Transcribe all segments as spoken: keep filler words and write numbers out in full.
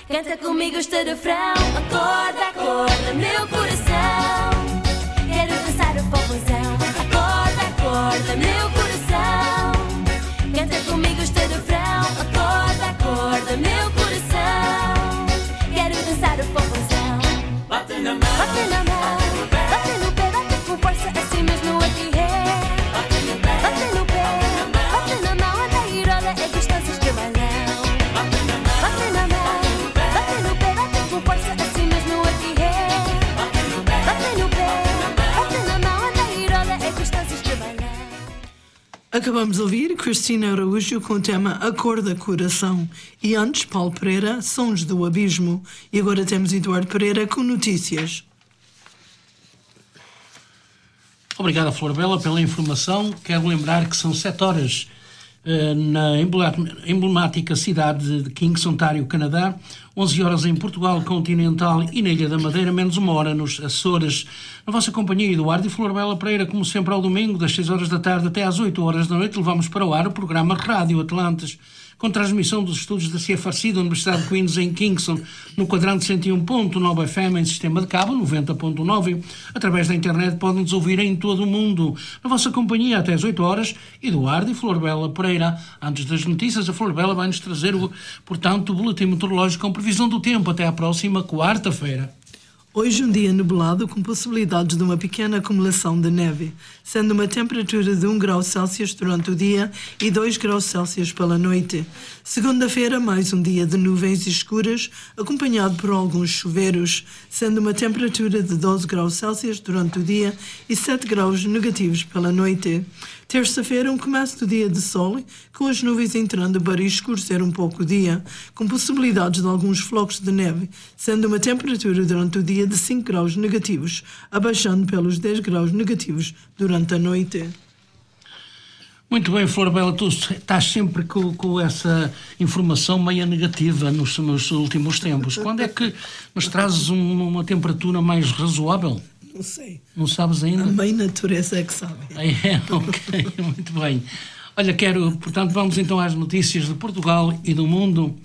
Canta comigo este refrão. Acorda, acorda, meu coração. Quero dançar o popozão. Acorda, acorda, meu coração. Canta comigo este refrão. Acorda, acorda, meu coração. Quero dançar o popozão. Bate na mão, bate na mão, bate no pé, bate com força, assim mesmo aqui é. bate no pé, Bate no pé, bate na mão, anda e roda, é gostoso este balão. bate na mão, Bate na mão, bate no pé, bate com força, assim mesmo aqui é. bate no pé, Bate no pé, bate na mão, anda e roda, é gostoso este balão. Acabamos de ouvir Cristina Araújo com o tema Acorda Coração e antes Paulo Pereira, Sons do Abismo. E agora temos Eduardo Pereira com notícias. Obrigado, Flor Bela, pela informação. Quero lembrar que são sete horas uh, na emblemática cidade de Kingston, Ontário, Canadá, onze horas em Portugal Continental e na Ilha da Madeira, menos uma hora nos Açores. Na vossa companhia, Eduardo e Flor Bela Pereira, como sempre ao domingo, das seis horas da tarde até às oito horas da noite, levamos para o ar o programa Rádio Atlantes, com transmissão dos estudos da C F R C da Universidade de Queens em Kingston, no quadrante cento e um ponto nove F M em sistema de cabo, noventa ponto nove. Através da internet podem-nos ouvir em todo o mundo. Na vossa companhia até às oito horas, Eduardo e Flor Bela Pereira. Antes das notícias, a Flor Bela vai-nos trazer, o, portanto, o boletim meteorológico com previsão do tempo até à próxima quarta-feira. Hoje um dia nublado com possibilidades de uma pequena acumulação de neve, sendo uma temperatura de um grau Celsius durante o dia e dois graus Celsius pela noite. Segunda-feira, mais um dia de nuvens escuras, acompanhado por alguns chuveiros, sendo uma temperatura de doze graus Celsius durante o dia e sete graus negativos pela noite. Terça-feira, um começo do dia de sol, com as nuvens entrando para escurecer um pouco o dia, com possibilidades de alguns flocos de neve, sendo uma temperatura durante o dia de cinco graus negativos, abaixando pelos dez graus negativos durante a noite. Muito bem, Flor Bela, tu estás sempre com, com essa informação meio negativa nos, nos últimos tempos. Quando é que nos trazes um, uma temperatura mais razoável? Não sei. Não sabes ainda? A mãe natureza é que sabe. É, ok, muito bem. Olha, quero, portanto, vamos então às notícias de Portugal e do mundo.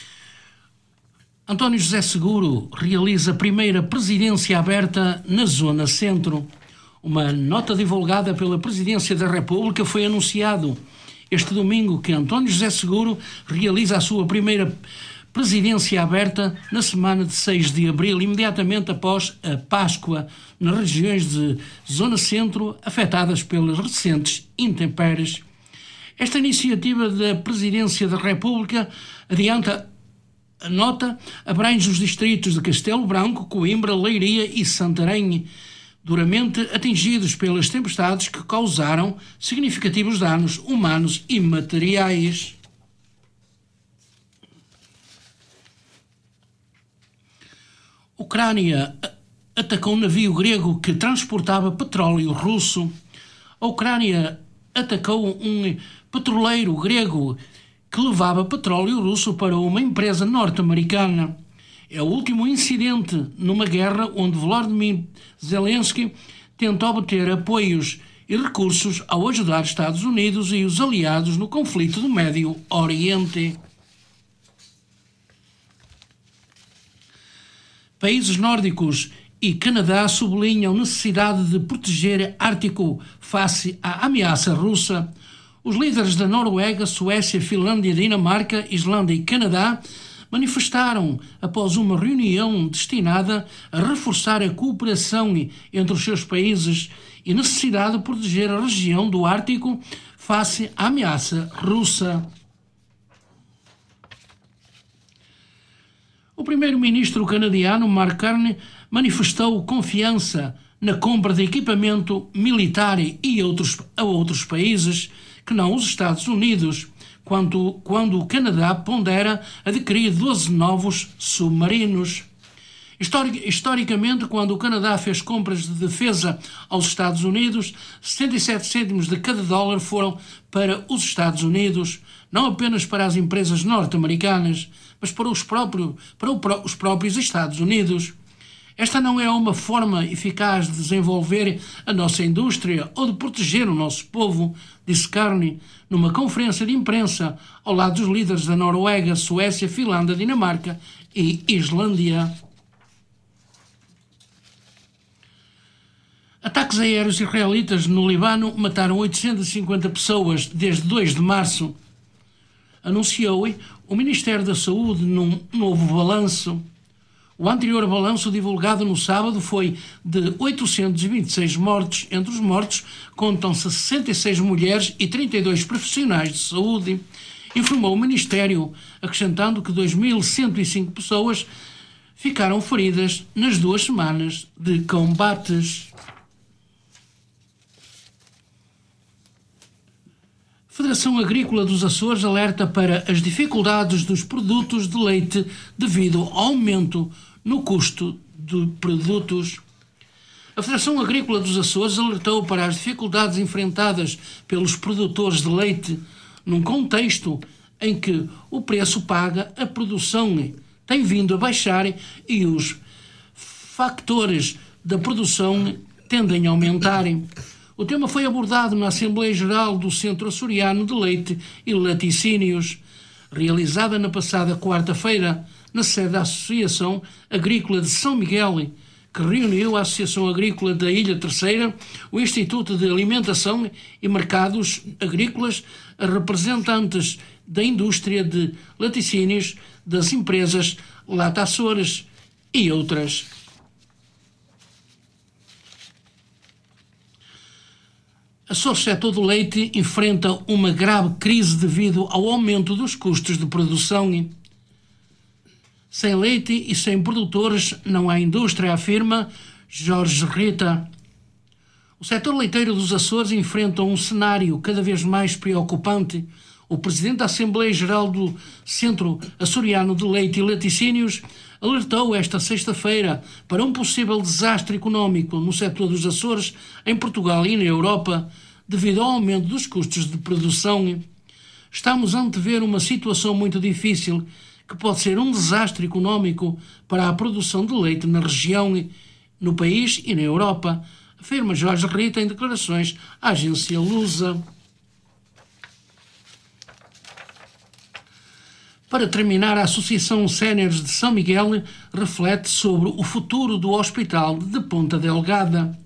António José Seguro realiza a primeira presidência aberta na Zona Centro. Uma nota divulgada pela Presidência da República foi anunciado este domingo que António José Seguro realiza a sua primeira presidência aberta na semana de seis de abril, imediatamente após a Páscoa, nas regiões de Zona Centro afetadas pelas recentes intempéries. Esta iniciativa da Presidência da República, adianta a nota, abrange os distritos de Castelo Branco, Coimbra, Leiria e Santarém, duramente atingidos pelas tempestades que causaram significativos danos humanos e materiais. A Ucrânia atacou um navio grego que transportava petróleo russo. A Ucrânia atacou um petroleiro grego que levava petróleo russo para uma empresa norte-americana. É o último incidente numa guerra onde Volodymyr Zelensky tenta obter apoios e recursos ao ajudar Estados Unidos e os aliados no conflito do Médio Oriente. Países nórdicos e Canadá sublinham a necessidade de proteger Ártico face à ameaça russa. Os líderes da Noruega, Suécia, Finlândia, Dinamarca, Islândia e Canadá manifestaram após uma reunião destinada a reforçar a cooperação entre os seus países e a necessidade de proteger a região do Ártico face à ameaça russa. O primeiro-ministro canadiano Mark Carney manifestou confiança na compra de equipamento militar e outros, a outros países que não os Estados Unidos, quando, quando o Canadá pondera adquirir doze novos submarinos. Historic, historicamente, quando o Canadá fez compras de defesa aos Estados Unidos, setenta e sete cêntimos de cada dólar foram para os Estados Unidos, não apenas para as empresas norte-americanas, mas para os próprios, para os próprios Estados Unidos. Esta não é uma forma eficaz de desenvolver a nossa indústria ou de proteger o nosso povo, disse Carney numa conferência de imprensa ao lado dos líderes da Noruega, Suécia, Finlândia, Dinamarca e Islândia. Ataques aéreos israelitas no Líbano mataram oitocentas e cinquenta pessoas desde dois de março, anunciou o Ministério da Saúde num novo balanço. O anterior balanço, divulgado no sábado, foi de oitocentos e vinte e seis mortos. Entre os mortos contam-se sessenta e seis mulheres e trinta e dois profissionais de saúde, informou o Ministério, acrescentando que dois mil cento e cinco pessoas ficaram feridas nas duas semanas de combates. A Federação Agrícola dos Açores alerta para as dificuldades dos produtos de leite devido ao aumento no custo de produtos. A Federação Agrícola dos Açores alertou para as dificuldades enfrentadas pelos produtores de leite num contexto em que o preço paga a produção tem vindo a baixar e os factores da produção tendem a aumentar. O tema foi abordado na Assembleia Geral do Centro Açoriano de Leite e Laticínios, realizada na passada quarta-feira, na sede da Associação Agrícola de São Miguel, que reuniu a Associação Agrícola da Ilha Terceira, o Instituto de Alimentação e Mercados Agrícolas, a representantes da indústria de laticínios, das empresas Lata Açores e outras. A só o setor do leite enfrenta uma grave crise devido ao aumento dos custos de produção. Sem leite e sem produtores não há indústria, afirma Jorge Rita. O setor leiteiro dos Açores enfrenta um cenário cada vez mais preocupante. O presidente da Assembleia Geral do Centro Açoriano de Leite e Laticínios alertou esta sexta-feira para um possível desastre económico no setor dos Açores, em Portugal e na Europa, devido ao aumento dos custos de produção. Estamos a antever uma situação muito difícil, que pode ser um desastre económico para a produção de leite na região, no país e na Europa, afirma Jorge Rita em declarações à agência Lusa. Para terminar, a Associação Séniores de São Miguel reflete sobre o futuro do Hospital de Ponta Delgada.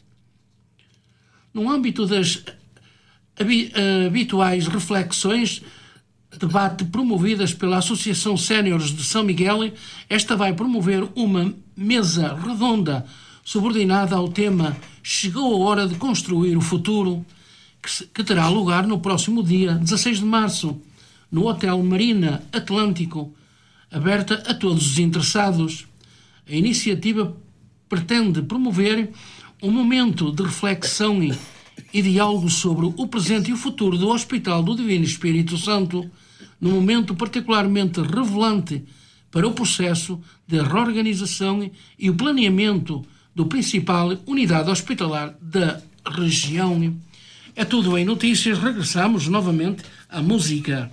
No âmbito das habituais reflexões, debate promovidas pela Associação Séniores de São Miguel, esta vai promover uma mesa redonda subordinada ao tema Chegou a hora de construir o futuro, que, que terá lugar no próximo dia dezasseis de março, no Hotel Marina Atlântico, aberta a todos os interessados. A iniciativa pretende promover um momento de reflexão e, e diálogo sobre o presente e o futuro do Hospital do Divino Espírito Santo, num momento particularmente revelante para o processo de reorganização e o planeamento do principal unidade hospitalar da região. É tudo em notícias. Regressamos novamente à música.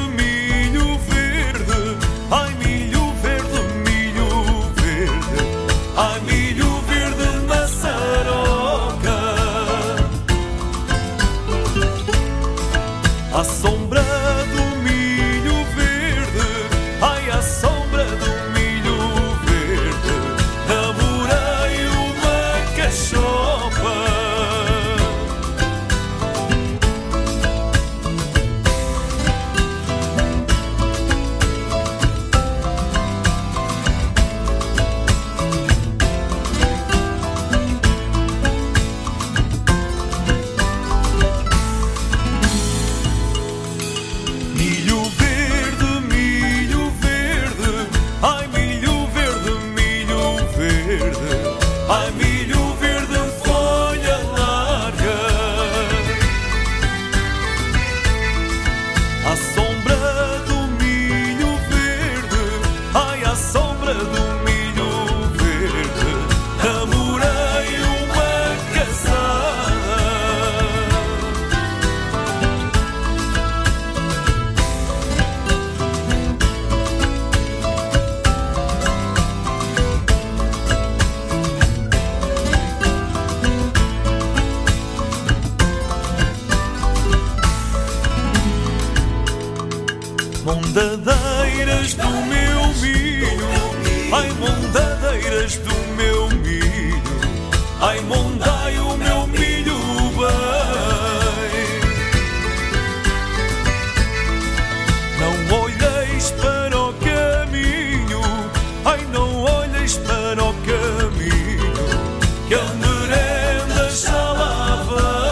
Milho verde, ai milho verde, milho verde. mondadeiras do meu milho, ai mondadeiras do meu milho, ai mondai o meu milho bem. Não olheis para o caminho, ai não olheis para o caminho, que a merenda já lá vem.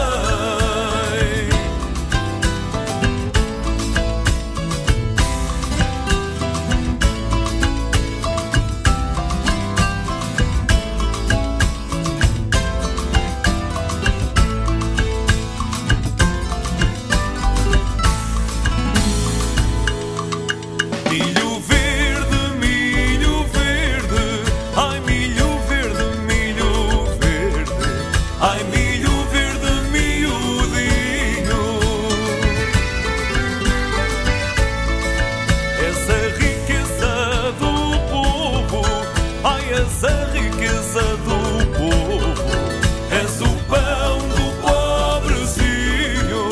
Milho verde, milho verde, ai milho verde, milho verde, ai milho verde miudinho. Essa riqueza do povo, ai essa riqueza do povo, és o pão do pobrezinho.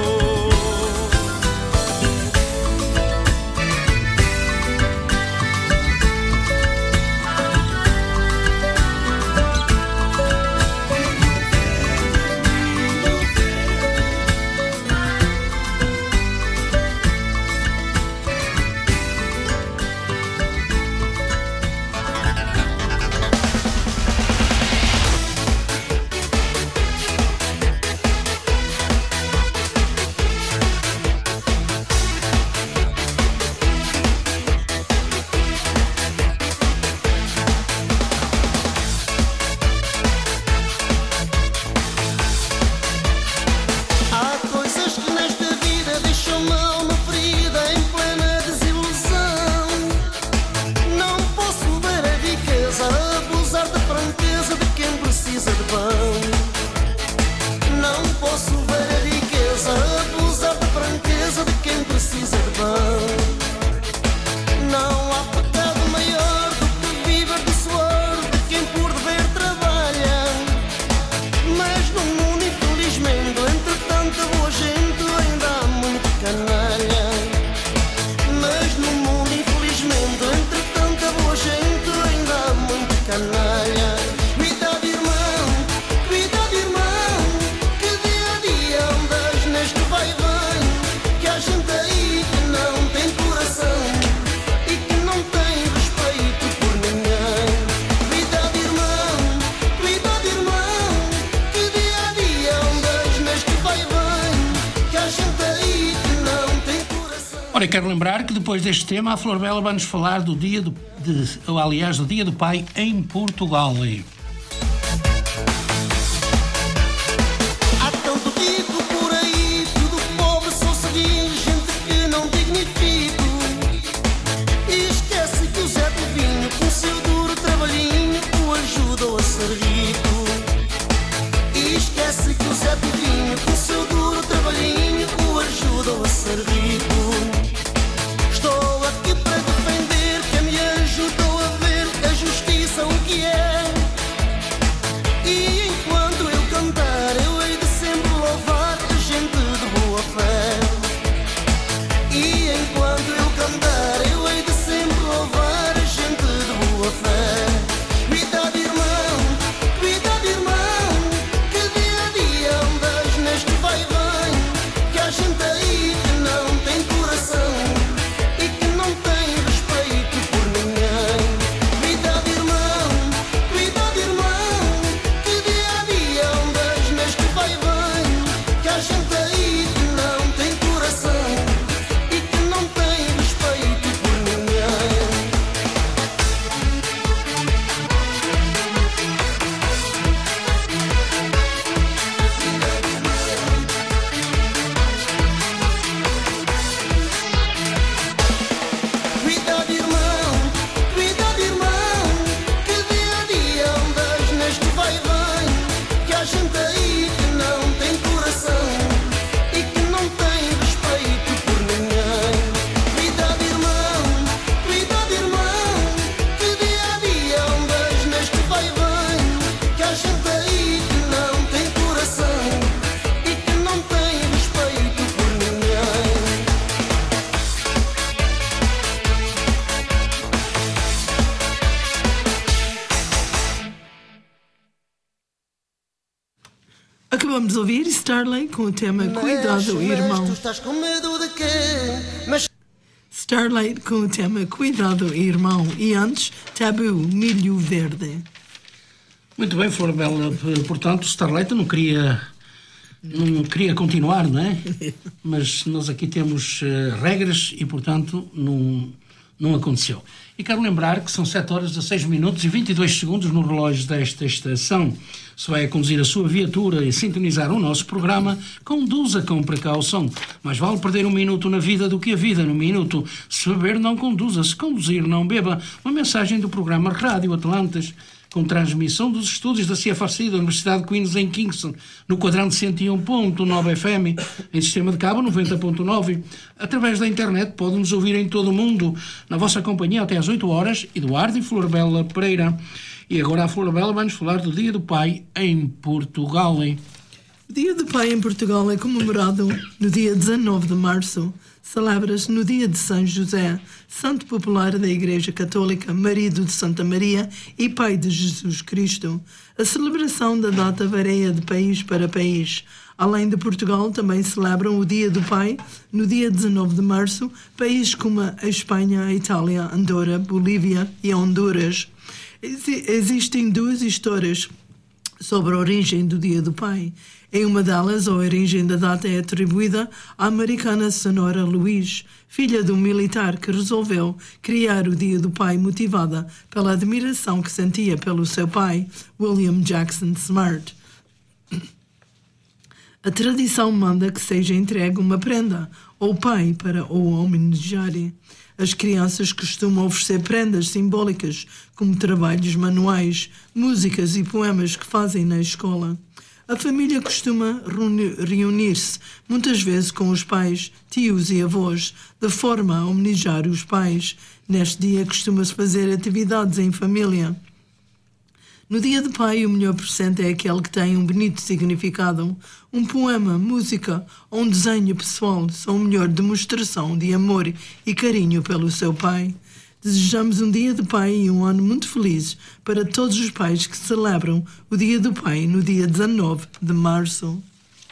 Há coisas que nesta vida deixam-me a alma ferida em plena desilusão. Não posso ver a riqueza abusar da franqueza de quem precisa de pão. Não posso ver a riqueza abusar da franqueza de quem precisa de pão. Não há pecado maior do que viver do suor de quem por dever trabalha. Mas no mundo, infelizmente, entre tanta boa gente, ainda há muito canalha. Mas no mundo, infelizmente, entre tanta boa gente, ainda há muito canalha. Cuidado, irmão, cuidado, irmão, que dia a dia andas neste vai e vem, que há gente aí que não tem coração e que não tem respeito por ninguém. Cuidado, irmão, cuidado, irmão, que dia a dia andas neste vai e vem, que há gente aí que não tem coração. Ora, quero lembrar que depois deste tema a Flor Bela vai-nos falar do dia do, de, ou, aliás, do Dia do Pai em Portugal. Aí. Há tanto dito por aí, tudo pobre só seguir gente que não dignifico. E esquece que o Zé do Vinho, com o seu duro trabalhinho, o ajudou a ser rico. E esquece que o Zé do Vinho, com o seu duro trabalhinho, o ajudou a ser rico. Estou aqui para defender quem me ajudou a ver a justiça o que é. Vamos ouvir Starlight com o tema Cuidado, Mas, Irmão. mas tu estás com medo de quê? Mas Starlight com o tema Cuidado, Irmão. E antes, Tabu, Milho Verde. Muito bem, Flor Bela. Portanto, Starlight não queria, não queria continuar, não é? Mas nós aqui temos uh, regras e, portanto, não, não aconteceu. E quero lembrar que são sete horas, dezasseis minutos e vinte e dois segundos no relógio desta estação. Se vai a conduzir a sua viatura e sintonizar o nosso programa, conduza com precaução. Mais vale perder um minuto na vida do que a vida no minuto. Se beber, não conduza. Se conduzir, não beba. Uma mensagem do programa Rádio Atlantis, com transmissão dos estúdios da C F R C da Universidade de Queens em Kingston, no quadrante cento e um ponto nove F M, em sistema de cabo noventa ponto nove. Através da internet pode-nos ouvir em todo o mundo, na vossa companhia até às oito horas, Eduardo e Flor Bela Pereira. E agora a Flor Bela vai-nos falar do Dia do Pai em Portugal. Hein? O Dia do Pai em Portugal é comemorado no dia dezanove de março. Celebra-se no dia de São José, santo popular da Igreja Católica, marido de Santa Maria e pai de Jesus Cristo. A celebração da data varia de país para país. Além de Portugal, também celebram o Dia do Pai no dia dezanove de março, países como a Espanha, a Itália, Andorra, Bolívia e Honduras. Existem duas histórias sobre a origem do Dia do Pai. Em uma delas, a origem da data é atribuída à americana Sonora Louise, filha de um militar que resolveu criar o Dia do Pai motivada pela admiração que sentia pelo seu pai, William Jackson Smart. A tradição manda que seja entregue uma prenda ao pai para o homenagear. As crianças costumam oferecer prendas simbólicas, como trabalhos manuais, músicas e poemas que fazem na escola. A família costuma reunir-se, muitas vezes com os pais, tios e avós, de forma a homenagear os pais. Neste dia costuma-se fazer atividades em família. No Dia do Pai, o melhor presente é aquele que tem um bonito significado. Um poema, música ou um desenho pessoal são a melhor demonstração de amor e carinho pelo seu pai. Desejamos um Dia do Pai e um ano muito feliz para todos os pais que celebram o Dia do Pai no dia dezanove de março.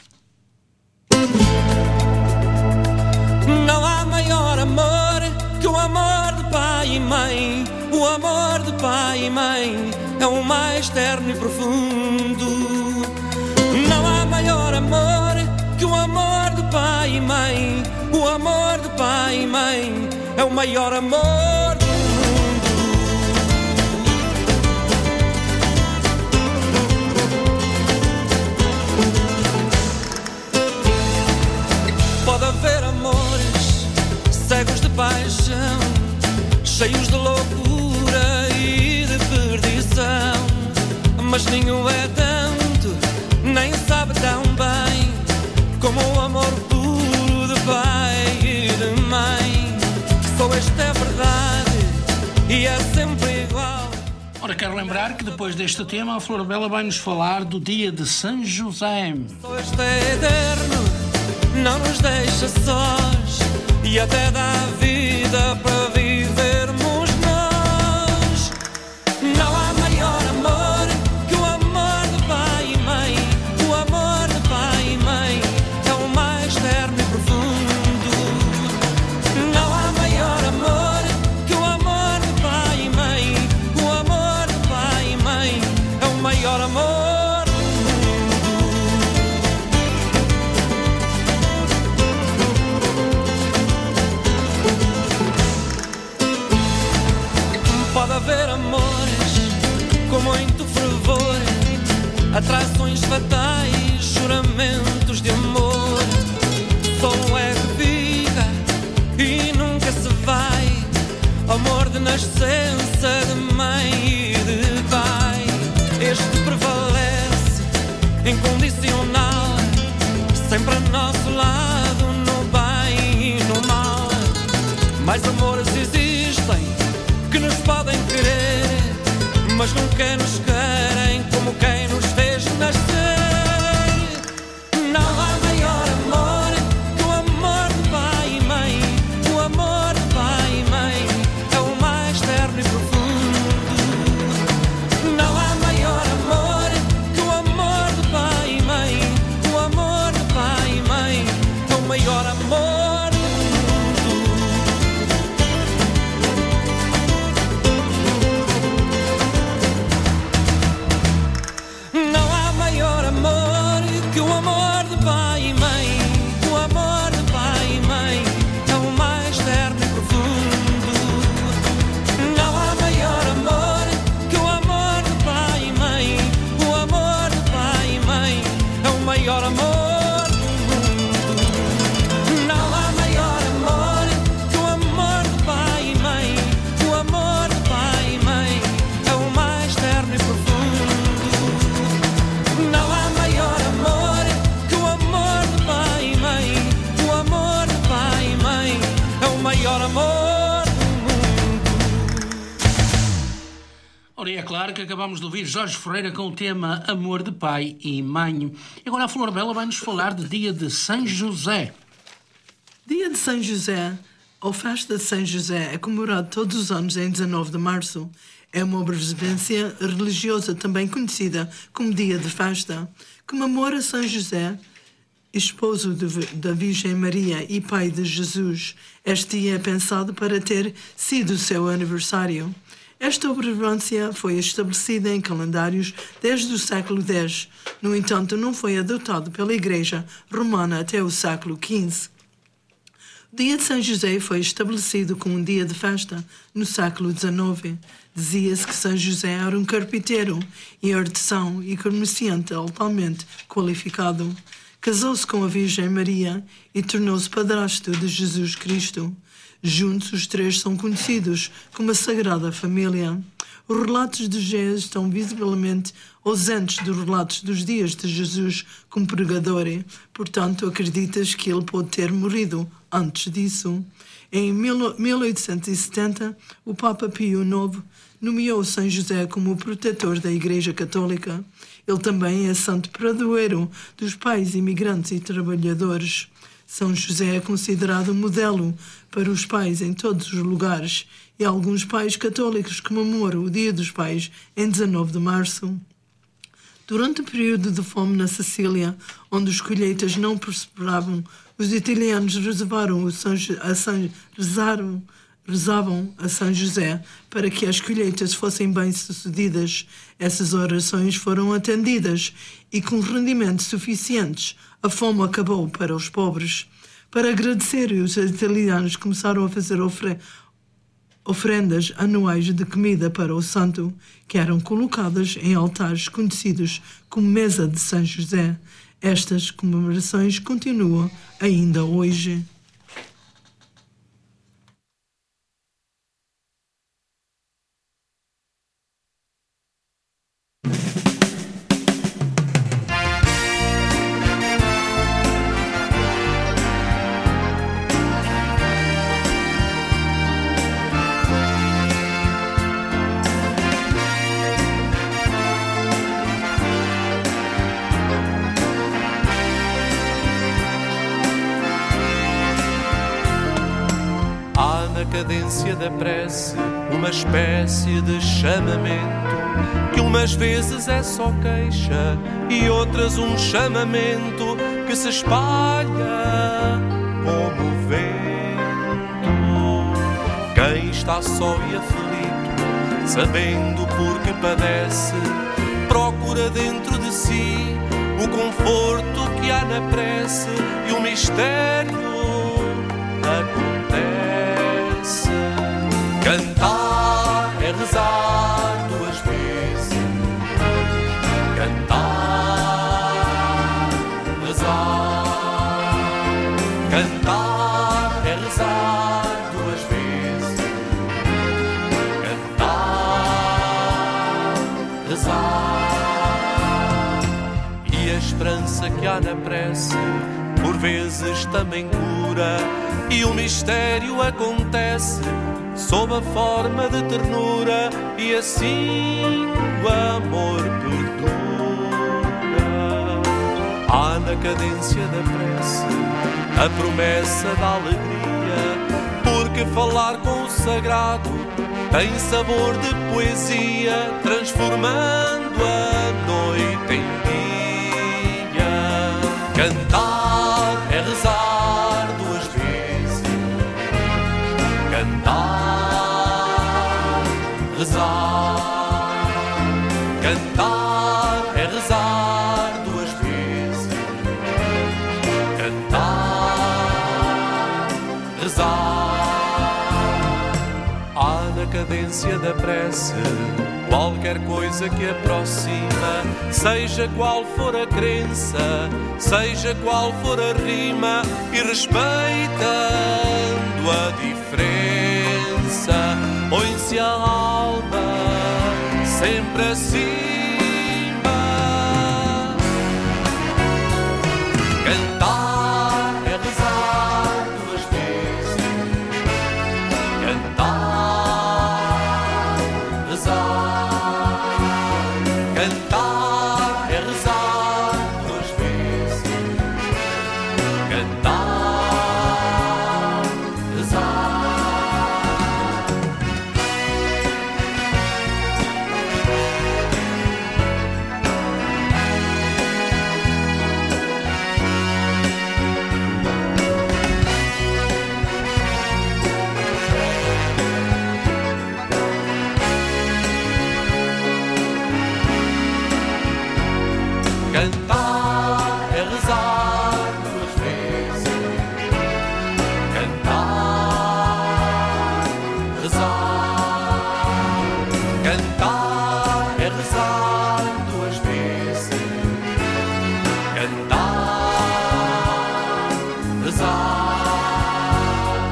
Não há maior amor que o amor de pai e mãe. O amor de pai e mãe é o mais terno e profundo. Não há maior amor que o amor de pai e mãe. O amor de pai e mãe é o maior amor do mundo. Pode haver amores cegos de paixão, cheios de loucura e de perdição, mas nenhum é tanto, nem sabe tão bem como o amor puro de pai e de mãe. Só esta é verdade e é sempre igual. Ora, quero lembrar que depois deste tema a Flor Bela vai nos falar do dia de São José. Só este é eterno, não nos deixa sós e até dá vida para vivermos nós. Não há maior amor que o amor de pai e mãe. O amor de pai e mãe é o mais terno e profundo. Não há maior amor que o amor de pai e mãe. O amor de pai e mãe é o maior amor do mundo. Pode haver amores com muito fervor, atrações fatais, juramentos de amor. Só é que fica e nunca se vai, amor de nascença de mãe e de pai. Este prevalece, incondicional, sempre a nosso lado, no bem e no mal. Mais amores existem que nos podem querer, mas nunca nos querem como quem nos fez nascer. Não há maior amor que o amor de pai e mãe. O amor de pai e mãe é o mais terno e profundo. Não há maior amor que o amor de pai e mãe. que o amor de pai e mãe, o amor de pai e mãe é o mais terno e profundo. Não há maior amor que o amor de pai e mãe, o amor de pai e mãe é o maior amor do mundo. Não há maior amor que o amor de pai e mãe, o amor de pai e mãe é o mais terno e profundo. Não há maior amor que o amor de pai e mãe, o amor de pai e mãe é o maior amor do mundo. Ora, é claro que acabamos de ouvir Jorge Ferreira com o tema Amor de Pai e Mãe. Agora a Flor Bela vai-nos falar do dia de São José. Dia de São José, ou festa de São José, é comemorado todos os anos em dezanove de março. É uma observância religiosa também conhecida como dia de festa. Comemora São José, esposo de- da Virgem Maria e pai de Jesus. Este dia é pensado para ter sido o seu aniversário. Esta observância foi estabelecida em calendários desde o século dez. No entanto, não foi adotado pela Igreja Romana até o século quinze. O dia de São José foi estabelecido como um dia de festa no século dezenove. Dizia-se que São José era um carpinteiro e artesão e comerciante altamente qualificado. Casou-se com a Virgem Maria e tornou-se padrasto de Jesus Cristo. Juntos, os três são conhecidos como a Sagrada Família. Os relatos de Jesus estão visivelmente ausentes dos relatos dos dias de Jesus como pregador. Portanto, acreditas que ele pode ter morrido antes disso. Em mil oitocentos e setenta, o Papa Pio nono nomeou São José como o protetor da Igreja Católica. Ele também é santo padroeiro dos pais imigrantes e trabalhadores. São José é considerado um modelo para os pais em todos os lugares e alguns pais católicos comemoram o Dia dos Pais em dezanove de março. Durante o período de fome na Sicília, onde as colheitas não prosperavam, os italianos reservaram o São, a São, rezaram, rezavam a São José para que as colheitas fossem bem-sucedidas. Essas orações foram atendidas e, com rendimentos suficientes, a fome acabou para os pobres. Para agradecer, os italianos começaram a fazer ofre ofrendas anuais de comida para o santo, que eram colocadas em altares conhecidos como Mesa de São José. Estas comemorações continuam ainda hoje. Cadência da prece, uma espécie de chamamento, que umas vezes é só queixa e outras um chamamento que se espalha como o vento. Quem está só e aflito, sabendo por que padece, procura dentro de si o conforto que há na prece e o mistério acontece. Cantar é rezar duas vezes. Cantar, rezar. Cantar é rezar duas vezes. Cantar, rezar. E a esperança que há na prece por vezes também cura, e o mistério acontece sob a forma de ternura, e assim o amor perdura. Há na cadência da prece a promessa da alegria, porque falar com o sagrado tem sabor de poesia, transformando a noite em dia. Cantar é rezar duas vezes. Cantar, rezar. Cantar é rezar duas vezes. ardência da prece, qualquer coisa que aproxima, seja qual for a crença, seja qual for a rima, e respeitando a diferença, põe-se a alma sempre acima. Cantar é rezar duas vezes. Cantar, rezar. Cantar é rezar duas vezes. Cantar, rezar. Cantar é rezar duas vezes. Cantar, rezar. Cantar é rezar duas vezes. Cantar, rezar.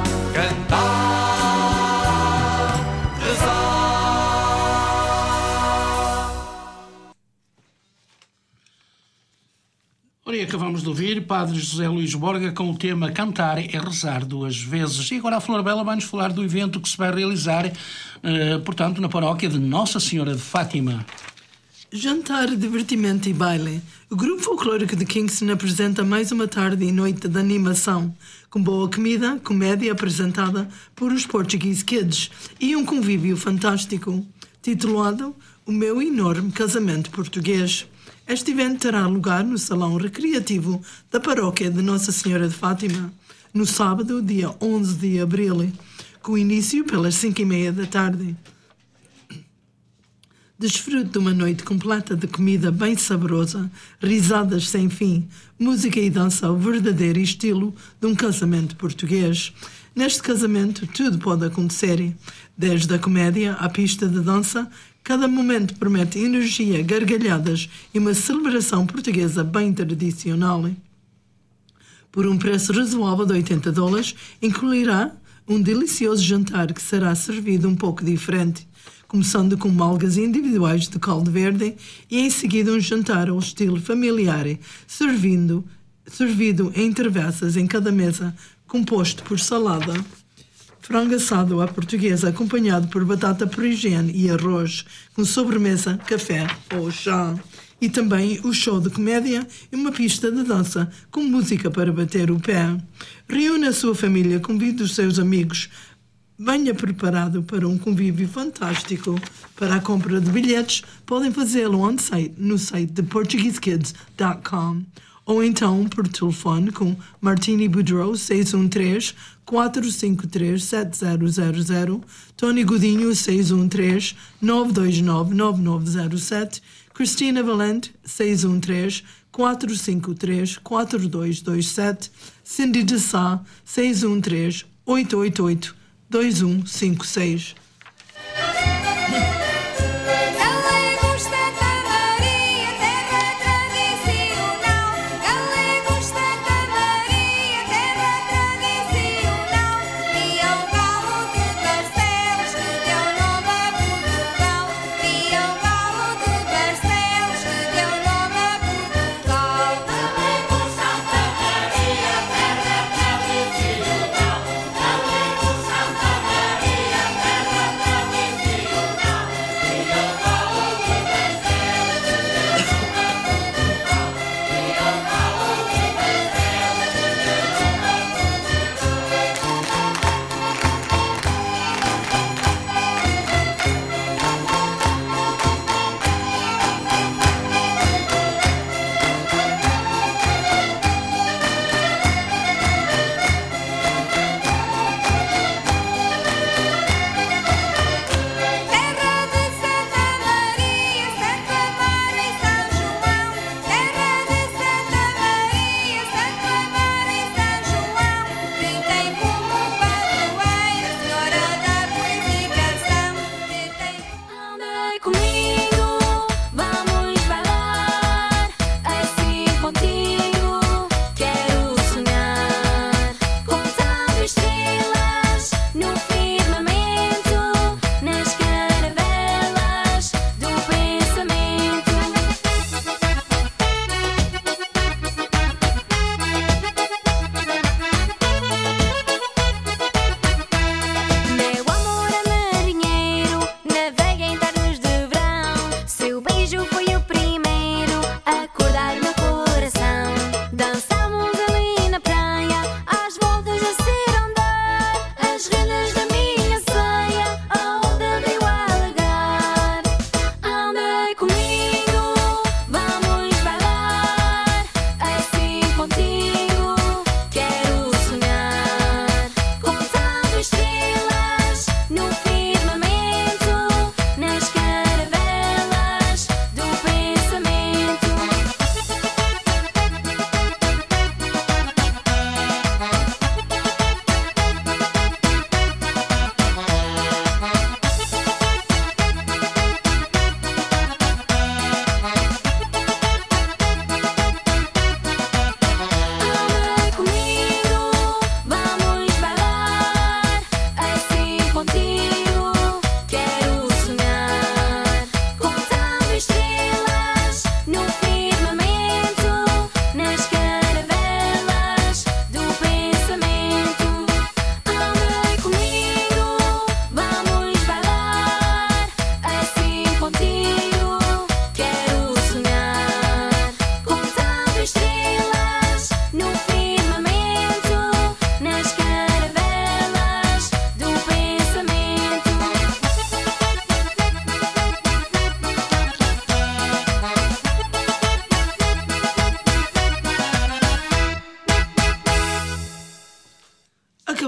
Cantar, rezar. Ora, e acabamos de ouvir Padre José Luís Borga com o tema Cantar é Rezar Duas Vezes. E agora a Flor Bela vai-nos falar do evento que se vai realizar, eh, portanto, na paróquia de Nossa Senhora de Fátima. Jantar, divertimento e baile. O grupo folclórico de Kingston apresenta mais uma tarde e noite de animação, com boa comida, comédia apresentada por os Portuguese Kids e um convívio fantástico, titulado O Meu Enorme Casamento Português. Este evento terá lugar no Salão Recreativo da Paróquia de Nossa Senhora de Fátima, no sábado, dia onze de abril, com início pelas cinco e meia da tarde. Desfrute de uma noite completa de comida bem saborosa, risadas sem fim, música e dança ao verdadeiro estilo de um casamento português. Neste casamento tudo pode acontecer, desde a comédia à pista de dança. Cada momento promete energia, gargalhadas e uma celebração portuguesa bem tradicional. Por um preço razoável de oitenta dólares, incluirá um delicioso jantar que será servido um pouco diferente, começando com malgas individuais de caldo verde e em seguida um jantar ao estilo familiar, servindo, servido em travessas em cada mesa, composto por salada, frango assado à portuguesa, acompanhado por batata parisienne e arroz, com sobremesa, café ou chá. E também o show de comédia e uma pista de dança com música para bater o pé. Reúne a sua família, convide os seus amigos. Venha preparado para um convívio fantástico. Para a compra de bilhetes, podem fazê-lo on-site no site de portuguese kids ponto com ou então por telefone com Martini Boudreau seis um três, quatro cinco três, sete zero zero zero, Tony Godinho seis um três, nove dois nove, nove nove zero sete, Cristina Valente seis um três, quatro cinco três, quatro dois dois sete, Cindy de Sá seis um três, oito oito oito, dois um cinco seis. Terra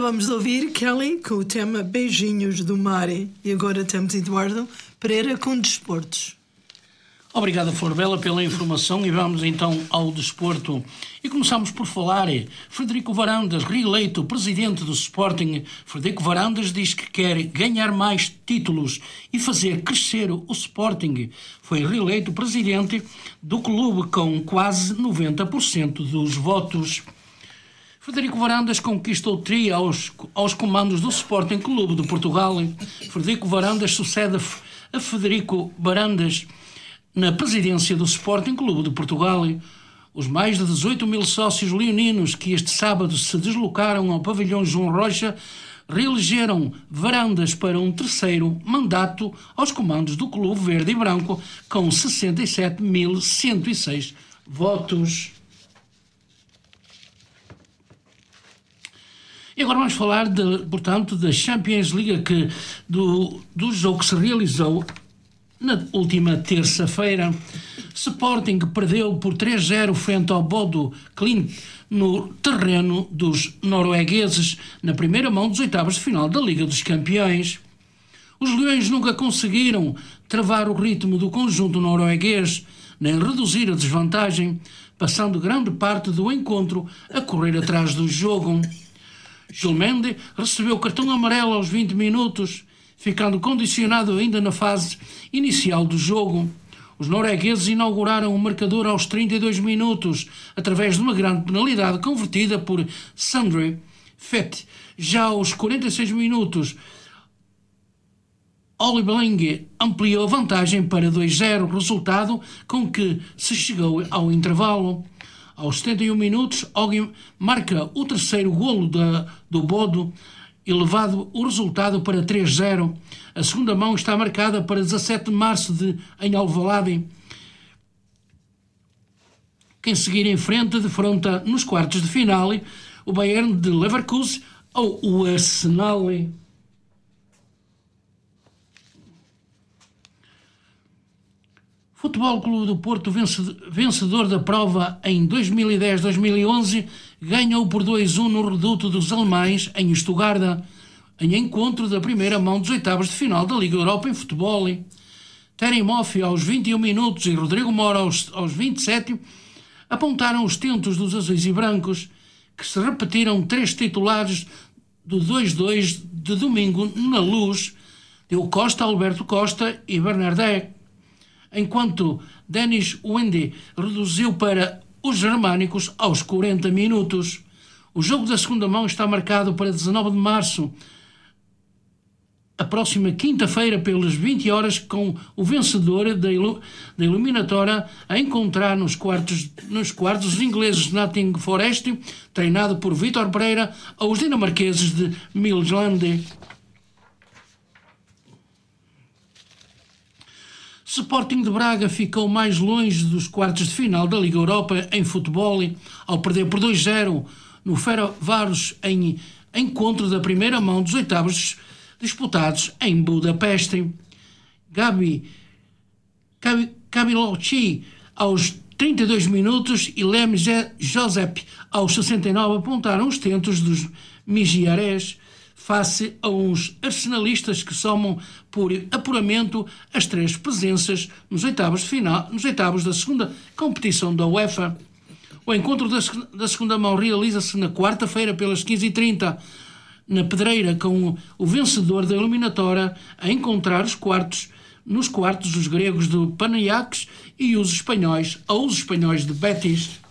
Acabamos de ouvir Kelly com o tema Beijinhos do Mar. E agora temos Eduardo Pereira com Desportos. Obrigado, Flor Bela, pela informação e vamos então ao desporto. E começamos por falar Frederico Varandas, reeleito presidente do Sporting. Frederico Varandas diz que quer ganhar mais títulos e fazer crescer o Sporting. Foi reeleito presidente do clube com quase noventa por cento dos votos. Frederico Varandas conquista o tri aos, aos comandos do Sporting Clube de Portugal. Frederico Varandas sucede a Frederico Varandas na presidência do Sporting Clube de Portugal. Os mais de dezoito mil sócios leoninos que este sábado se deslocaram ao pavilhão João Rocha reelegeram Varandas para um terceiro mandato aos comandos do Clube Verde e Branco com sessenta e sete mil cento e seis votos. E agora vamos falar, de, portanto, da Champions League, que, do, do jogo que se realizou na última terça-feira. Sporting perdeu por três a zero frente ao Bodo Glimt no terreno dos noruegueses, na primeira mão dos oitavos de final da Liga dos Campeões. Os Leões nunca conseguiram travar o ritmo do conjunto norueguês, nem reduzir a desvantagem, passando grande parte do encontro a correr atrás do jogo. Gilmende recebeu o cartão amarelo aos vinte minutos, ficando condicionado ainda na fase inicial do jogo. Os noruegueses inauguraram o marcador aos trinta e dois minutos, através de uma grande penalidade convertida por Sandre Fett. Já aos quarenta e seis minutos, Oli Bling ampliou a vantagem para dois a zero, resultado com que se chegou ao intervalo. Aos setenta e um minutos, Oggi marca o terceiro golo da, do Bodo, elevado o resultado para três a zero. A segunda mão está marcada para dezassete de março de, em Alvalade. Quem seguir em frente defronta nos quartos de final o Bayern de Leverkusen ou o Arsenal. Futebol Clube do Porto, vencedor da prova em dois mil e dez a dois mil e onze, ganhou por dois a um no reduto dos alemães em Stuttgart, em encontro da primeira mão dos oitavos de final da Liga Europa em futebol. Terry Moffi aos vinte e um minutos e Rodrigo Mora aos, aos vinte e sete apontaram os tentos dos azuis e brancos, que se repetiram três titulares do dois a dois de domingo na Luz, Diogo Costa, Alberto Costa e Bernardet, enquanto Dennis Wendy reduziu para os germânicos aos quarenta minutos. O jogo da segunda mão está marcado para dezanove de março, a próxima quinta-feira, pelas vinte horas, com o vencedor da, ilu- da eliminatória a encontrar nos quartos, nos quartos os ingleses Nottingham Forest, treinado por Vítor Pereira, ou os dinamarqueses de Midtjylland. Sporting de Braga ficou mais longe dos quartos de final da Liga Europa em futebol, ao perder por dois a zero no Ferencváros em encontro da primeira mão dos oitavos disputados em Budapeste. Gabi Kabilocci aos trinta e dois minutos e Lem Josep aos sessenta e nove apontaram os tentos dos Migiarés face a uns arsenalistas que somam por apuramento as três presenças nos oitavos de final, nos oitavos da segunda competição da UEFA. O encontro da, da segunda mão realiza-se na quarta-feira pelas quinze e trinta na Pedreira, com o vencedor da eliminatória a encontrar os quartos, nos quartos os gregos do Panathinaikos e os espanhóis, ou os espanhóis de Betis.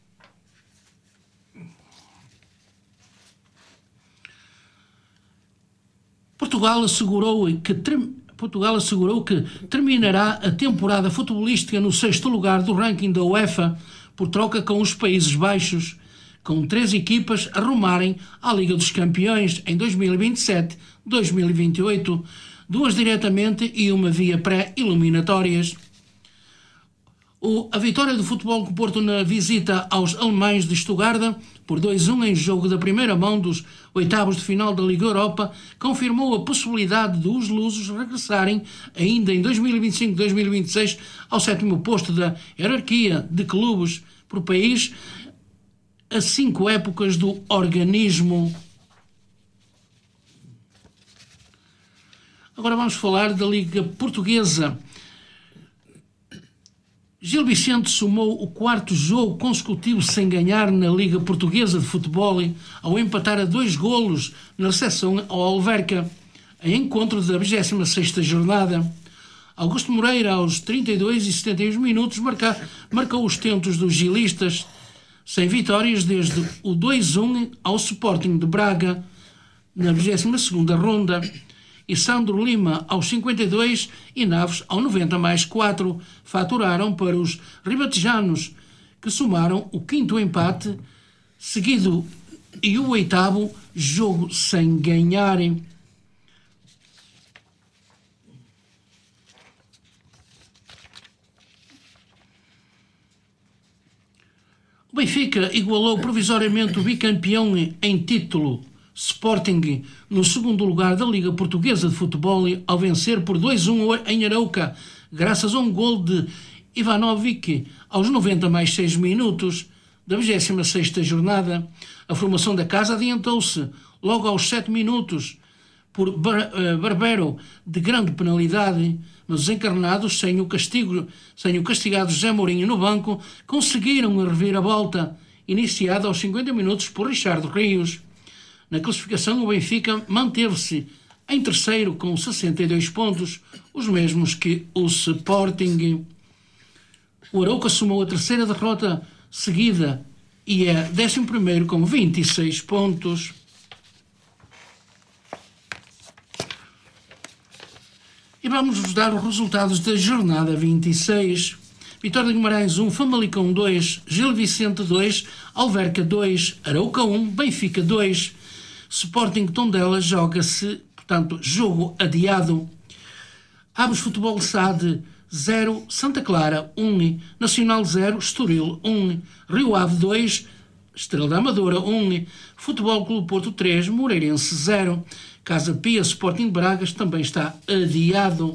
Portugal assegurou que, Portugal assegurou que terminará a temporada futebolística no sexto lugar do ranking da UEFA, por troca com os Países Baixos, com três equipas a rumarem à Liga dos Campeões em dois mil e vinte e sete a dois mil e vinte e oito, duas diretamente e uma via pré-eliminatórias. O, a vitória do Futebol do Porto na visita aos alemães de Stuttgart por dois a um em jogo da primeira mão dos oitavos de final da Liga Europa confirmou a possibilidade dos lusos regressarem ainda em dois mil e vinte e cinco a dois mil e vinte e seis ao sétimo posto da hierarquia de clubes por país, a cinco épocas do organismo. Agora vamos falar da Liga Portuguesa. Gil Vicente somou o quarto jogo consecutivo sem ganhar na Liga Portuguesa de Futebol ao empatar a dois golos na recepção ao Alverca, em encontro da vigésima sexta jornada. Augusto Moreira, aos trinta e dois e setenta e um minutos, marca, marcou os tentos dos gilistas, sem vitórias desde o dois a um ao Sporting de Braga, na vigésima segunda ronda. E Sandro Lima, aos cinquenta e dois, e Naves, ao noventa mais quatro, faturaram para os ribatejanos, que somaram o quinto empate, seguido e o oitavo jogo sem ganharem. O Benfica igualou provisoriamente o bicampeão em título Sporting no segundo lugar da Liga Portuguesa de Futebol ao vencer por dois a um em Arauca, graças a um gol de Ivanovic aos noventa mais seis minutos da vigésima sexta jornada. A formação da casa adiantou-se logo aos sete minutos por Bar- uh, Barbero de grande penalidade, mas os encarnados, sem o, castigo, sem o castigado José Mourinho no banco, conseguiram a reviravolta, iniciada aos cinquenta minutos por Richard Rios. Na classificação, o Benfica manteve-se em terceiro com sessenta e dois pontos, os mesmos que o Sporting. O Arauca somou a terceira derrota seguida e é décimo primeiro com vinte e seis pontos. E vamos-vos dar os resultados da jornada vinte e seis. Vitória de Guimarães um, Famalicão dois, Gil Vicente dois, Alverca dois, Arauca um, Benfica dois. Sporting Tondela joga-se, portanto, jogo adiado. Aves Futebol S A D zero, Santa Clara um, Nacional zero, Estoril um, Rio Ave dois, Estrela da Amadora um, Futebol Clube Porto três, Moreirense zero. Casa Pia Sporting Bragas também está adiado.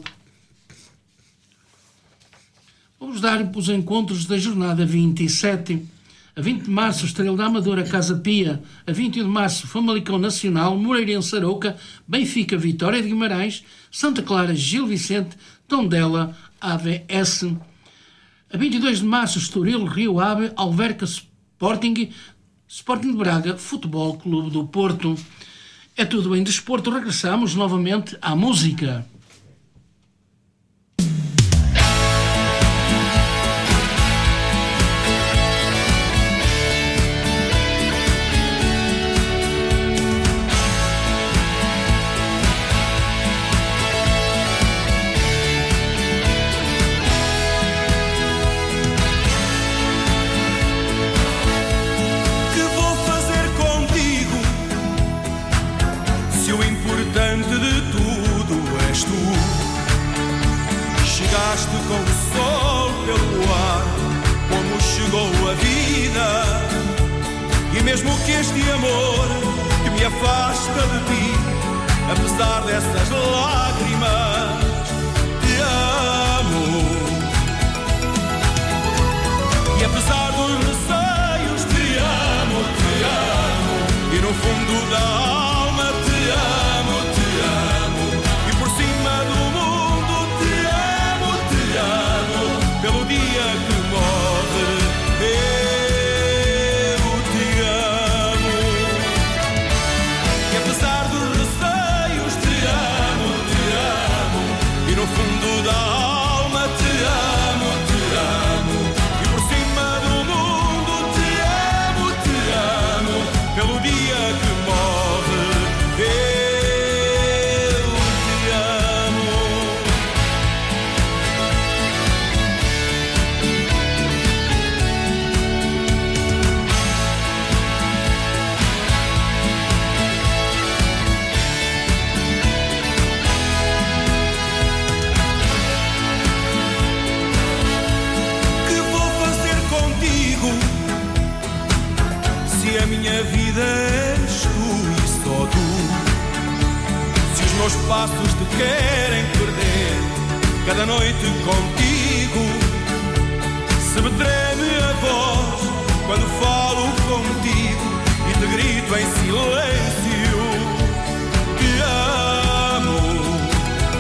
Vamos dar os encontros da jornada vinte e sete. A vinte de março, Estrela da Amadora, Casa Pia. A vinte e um de março, Famalicão Nacional, Moreirense Arauca, Benfica, Vitória de Guimarães, Santa Clara, Gil Vicente, Tondela, A V S. A vinte e dois de março, Estoril, Rio Ave, Alverca, Sporting, Sporting de Braga, Futebol Clube do Porto. É tudo em desporto. Regressamos novamente à música. Com o sol pelo ar, como chegou a vida. E mesmo que este amor que me afasta de ti, apesar dessas lágrimas, te amo. E apesar dos receios, te amo, te amo. E no fundo da alma te amo, te amo. E por cima do pelo dia que morre, eu te amo. E apesar dos receios, te amo, te amo. E no fundo da alma te amo, te amo. E por cima do mundo te amo, te amo. Pelo dia que morre, eu te amo. Se a minha vida és tu e só tu, se os meus passos te querem perder cada noite contigo, se me treme a voz quando falo contigo e te grito em silêncio, te amo.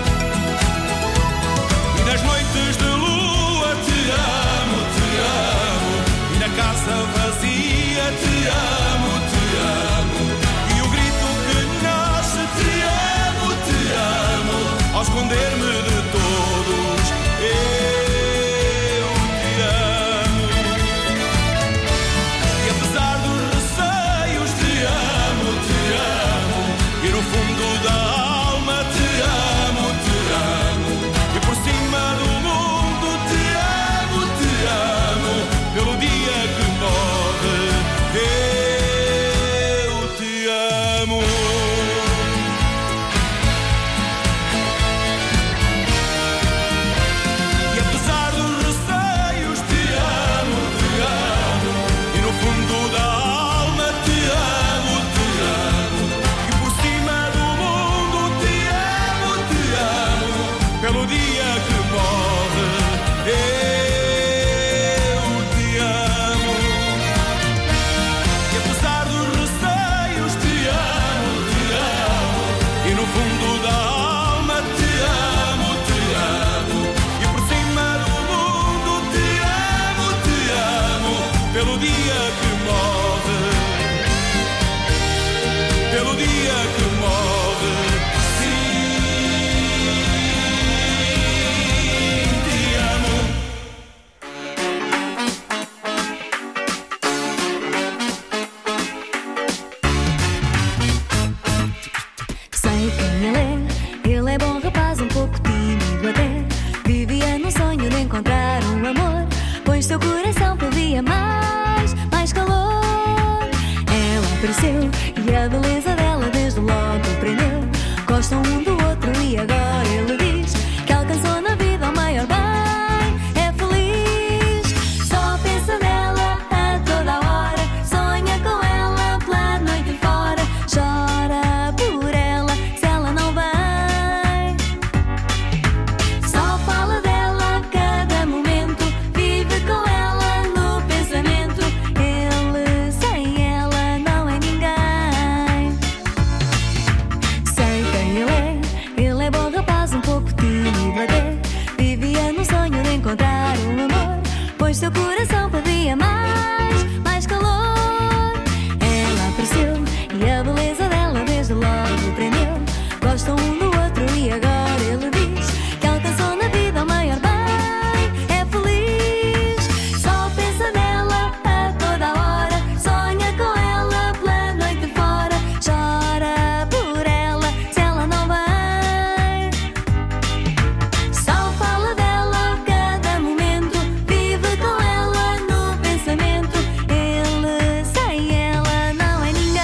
apareceu e a beleza dela desde logo prendeu. Gostam um do outro e agora ele diz que alcançou na vida o maior bem, é feliz. Só pensa nela a toda hora, sonha com ela pela noite fora, chora por ela se ela não vem. Só fala dela a cada momento, vive com ela no pensamento. Ele sem ela não é ninguém. Sei quem ele é, ele é bom rapaz, um pouco tímido até. Vivia no sonho de encontrar um amor, pois seu coração pedia mais, mais calor. Ela apareceu e a beleza dela desde logo prendeu. Gostam um do outro e agora ele diz que alcançou na vida o maior bem, é feliz. Só pensa nela a toda hora, sonha com ela pela noite fora, chora por ela se ela não vem. Só fala dela a cada momento, vive com ela no pensamento. Ele sem ela não é ninguém.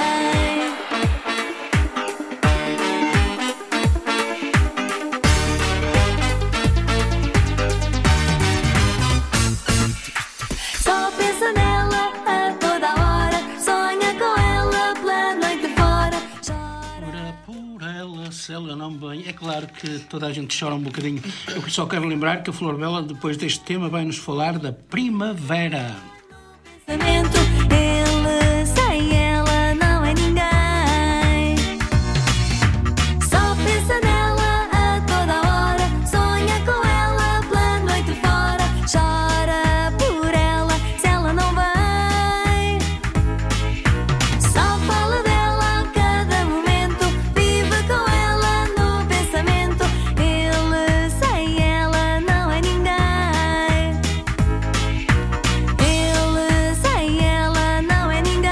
Só pensa nela a toda hora, sonha com ela pela noite fora, chora. Ora, por ela, se ela não bem. É claro que toda a gente chora um bocadinho. Eu só quero lembrar que a Flor Bela, depois deste tema, vai nos falar da primavera. Pensamento, ele sem ela não é ninguém. Só pensa nela a toda hora, sonha com ela pela noite fora, chora por ela se ela não vem. Só fala dela a cada momento, vive com ela no pensamento. Ele sem ela não é ninguém. Ele sem ela não é ninguém.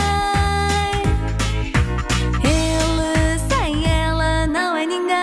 Ele sem ela não é ninguém.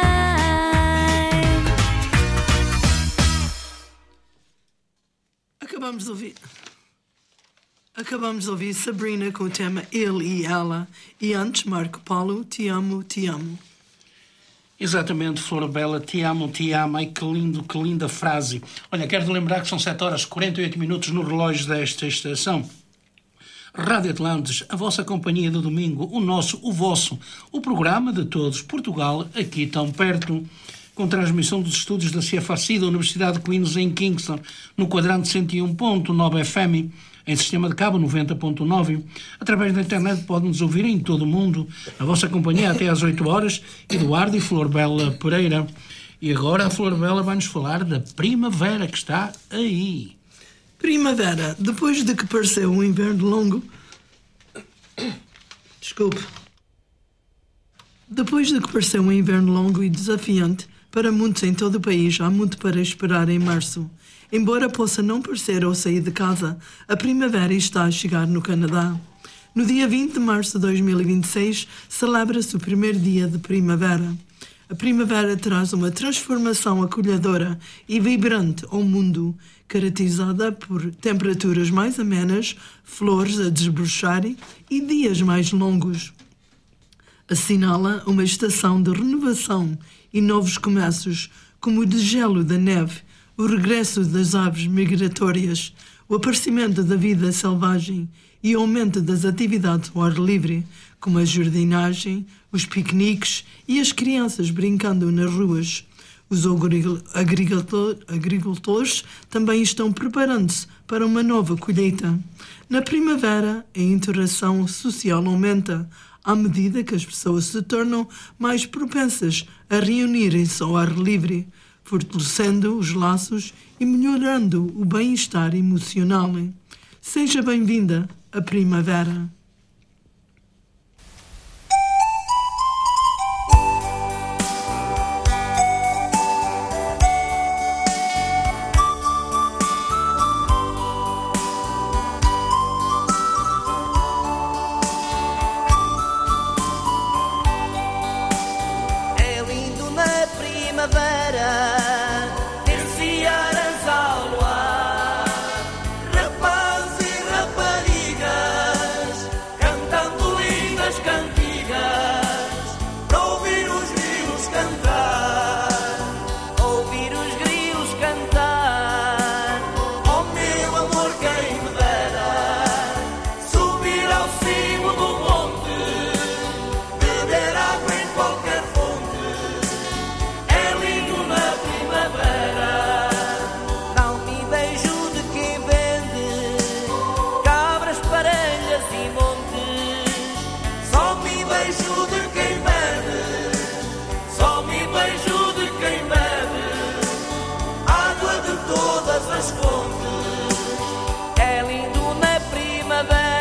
Acabamos de ouvir. Acabamos de ouvir Sabrina com o tema Ele e Ela. E antes, Marco Paulo, Te Amo, Te Amo. Exatamente, Flor Bela, te amo, te amo. Ai, que lindo, que linda frase. Olha, quero lembrar que são sete horas e quarenta e oito minutos no relógio desta estação. Rádio Atlantes, a vossa companhia do domingo, o nosso, o vosso, o programa de todos, Portugal, aqui tão perto, com transmissão dos estudos da C F A C I, da Universidade de Queens, em Kingston, no quadrante cento e um ponto nove F M, em sistema de cabo noventa ponto nove. Através da internet podem-nos ouvir em todo o mundo. A vossa companhia até às oito horas, Eduardo e Flor Bela Pereira. E agora a Flor Bela vai-nos falar da primavera que está aí. Primavera, depois de que pareceu um inverno longo... Desculpe. Depois de que pareceu um inverno longo e desafiante, para muitos em todo o país há muito para esperar em março. Embora possa não parecer ao sair de casa, a primavera está a chegar no Canadá. No dia vinte de março de dois mil e vinte e seis, celebra-se o primeiro dia de primavera. A primavera traz uma transformação acolhedora e vibrante ao mundo, caracterizada por temperaturas mais amenas, flores a desbrochar e dias mais longos. Assinala uma estação de renovação e novos começos, como o degelo da neve, o regresso das aves migratórias, o aparecimento da vida selvagem e o aumento das atividades ao ar livre, como a jardinagem, os piqueniques e as crianças brincando nas ruas. Os agricultor, agricultores também estão preparando-se para uma nova colheita. Na primavera, a interação social aumenta, à medida que as pessoas se tornam mais propensas a reunirem-se ao ar livre, fortalecendo os laços e melhorando o bem-estar emocional. Seja bem-vinda à primavera. É lindo na primavera ver-se aras ao luar, rapazes e raparigas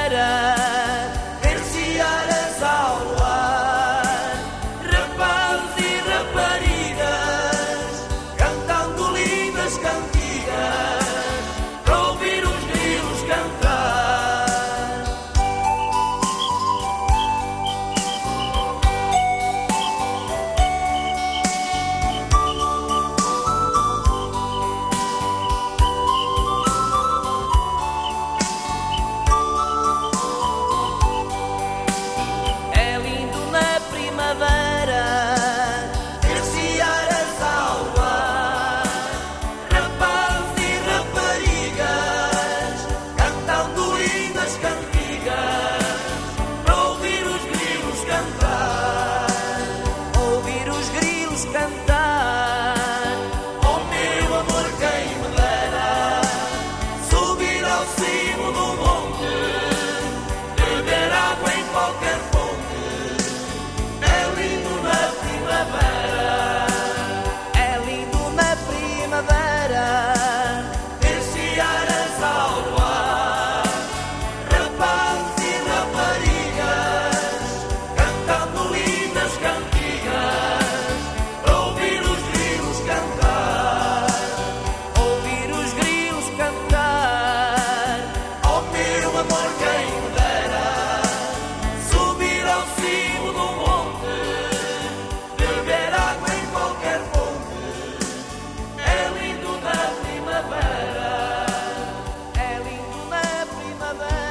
primavera, terciaras ao ar, rapazes e raparigas, cantando lindas cantigas, para ouvir os grilos cantar. É lindo na primavera, terciaras ao ar, rapazes e raparigas, cantando lindas cantigas, para ouvir os grilos cantar. Ouvir os grilos cantar. Oh meu amor, quem me dera subir ao cimo do monte, beber água em qualquer fonte. É lindo na primavera, é lindo na primavera, terciaras ao ar, rapazes e raparigas, cantando lindas cantigas, para ouvir os grilos cantar. Ouvir os grilos cantar. Oh meu amor, quem me dera subir ao cimo do monte, beber água em qualquer fonte. É lindo na primavera, é lindo na primavera.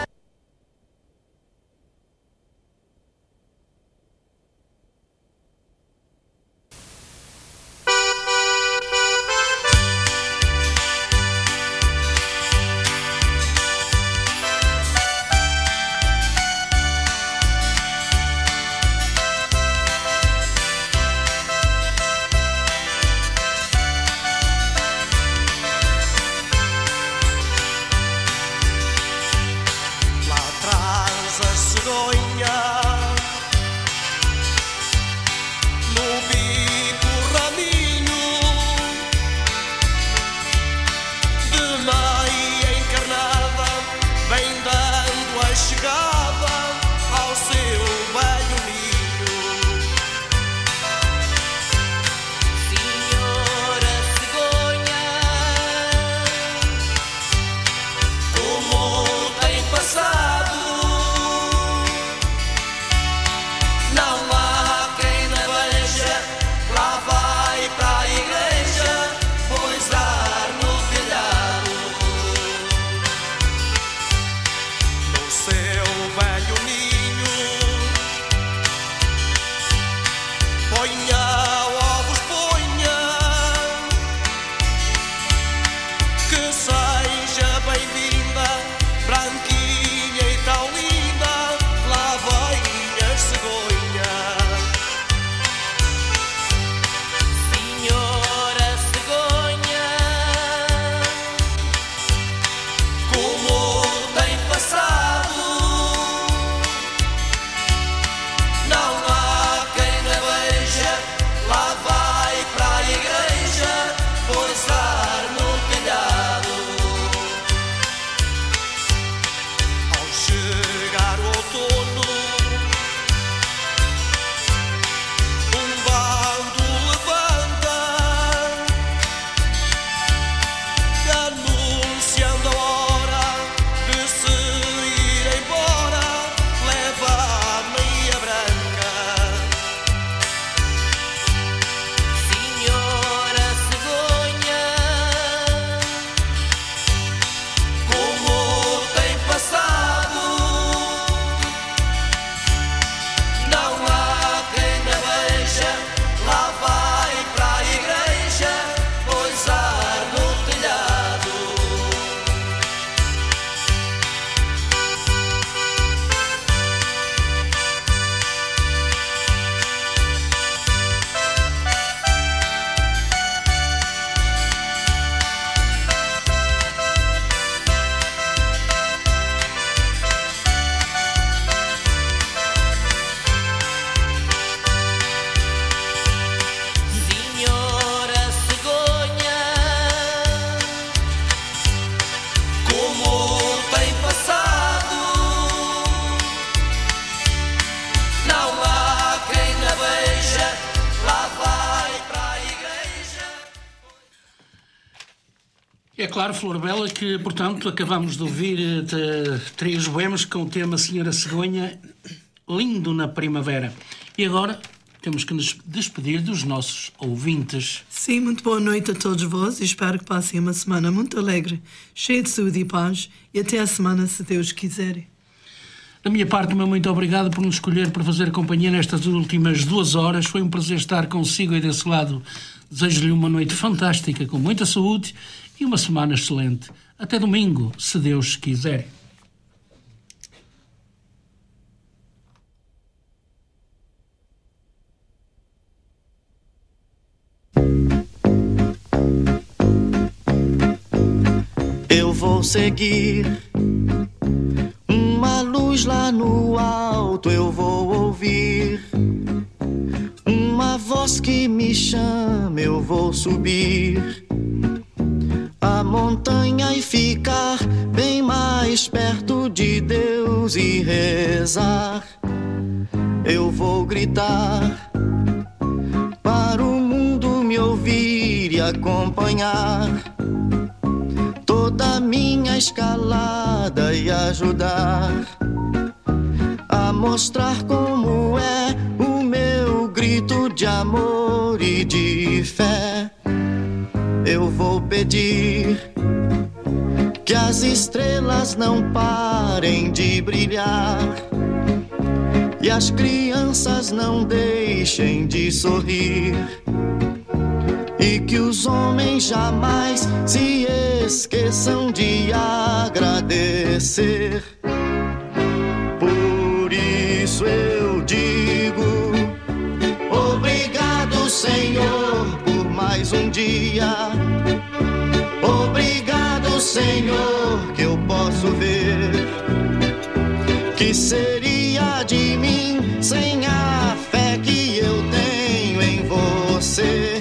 Lá atrás a cegonha, no bico raminho, de meia encarnada, vem dando a chegada ao seu velho ninho. Senhora cegonha, como tem passado É claro, Flor Bela, que, portanto, acabamos de ouvir de Três Boêmios com o tema Senhora Cegonha, lindo na primavera. E agora temos que nos despedir dos nossos ouvintes. Sim, muito boa noite a todos vós e espero que passem uma semana muito alegre, cheia de saúde e paz, e até a semana, se Deus quiser. Da minha parte, meu muito obrigado por nos escolher para fazer companhia nestas últimas duas horas. Foi um prazer estar consigo e desse lado. Desejo-lhe uma noite fantástica, com muita saúde e uma semana excelente. Até domingo, se Deus quiser. Eu vou seguir uma luz lá no alto, eu vou ouvir uma voz que me chama, eu vou subir a montanha e ficar bem mais perto de Deus e rezar. Eu vou gritar para o mundo me ouvir e acompanhar toda a minha escalada e ajudar a mostrar como é o meu grito de amor e de fé. Eu vou pedir que as estrelas não parem de brilhar e as crianças não deixem de sorrir, e que os homens jamais se esqueçam de agradecer. Por isso eu digo obrigado, Senhor, por mais um dia. Obrigado, Senhor, que eu posso ver. Que seria de mim sem a fé que eu tenho em você?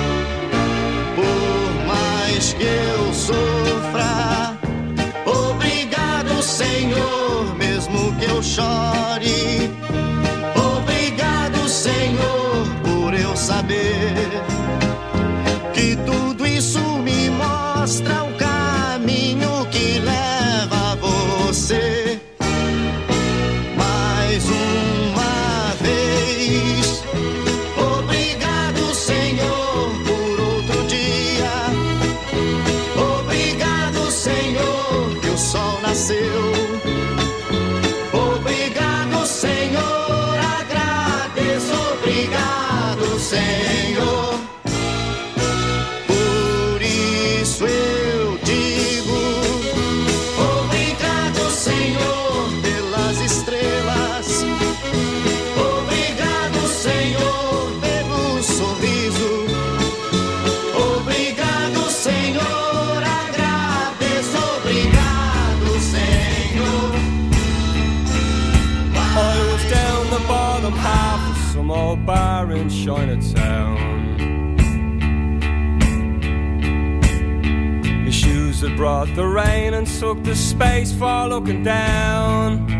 Que eu sofra, obrigado, Senhor, mesmo que eu chore. Obrigado, Senhor, por eu saber que tudo isso me mostra o caminho que leva a você. Mais uma vez, obrigado, Senhor, por outro dia. Senhor, que o sol nasceu. Obrigado, Senhor, agradeço. Obrigado, Senhor. Por isso eu digo obrigado, Senhor, pelas estrelas. Obrigado, Senhor, pelo sorriso. Obrigado, Senhor. Half of some old bar in Chinatown. Your shoes had brought the rain and took the space for looking down.